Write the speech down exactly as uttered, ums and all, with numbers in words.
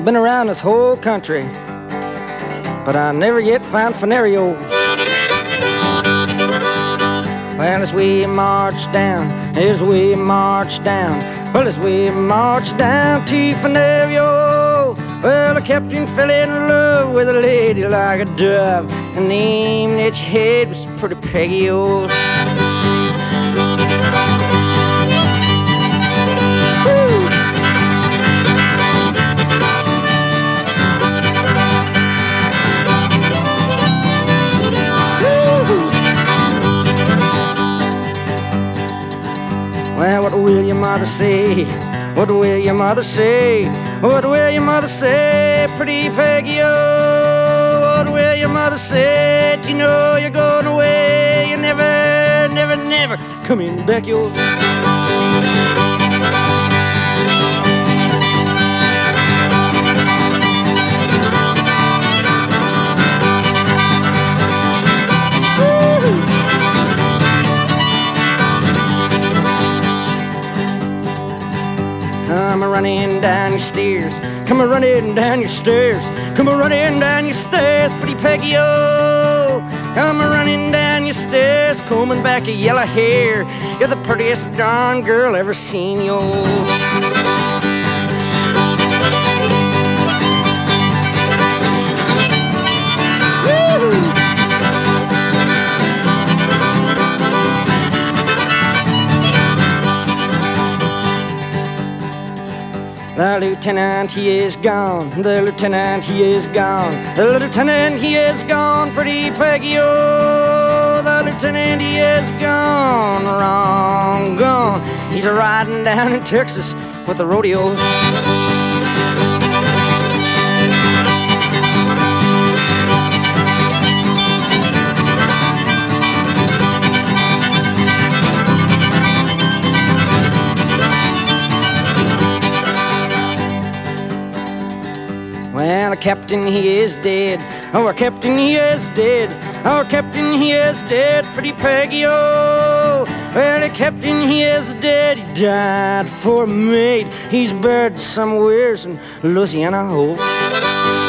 I've been around this whole country, but I never yet found Fenario. Well, as we march down, as we march down, well, as we march down to Fenario, well, the captain fell in love with a lady like a dove, and the name that she had was Pretty Peggy O. Well, what will your mother say? What will your mother say? What will your mother say, Pretty Peggy O? What will your mother say? Do you know you're going away? You never, never, never coming back, yo. Come a running down your stairs, come a running down your stairs, come a running down your stairs, Pretty Peggy O. Come a running down your stairs, combing back your yellow hair. You're the prettiest darn girl ever seen, yo. The lieutenant, he is gone. The lieutenant, he is gone. The lieutenant, he is gone. Pretty Peggy O. The lieutenant, he is gone. Wrong, gone. He's a riding down in Texas with the rodeo. Well, our captain, he is dead. Oh, our captain, he is dead. Our captain, he is dead. Pretty Peggy O. Well, the captain, he is dead. He died for a mate. He's buried somewheres in Louisiana. Oh.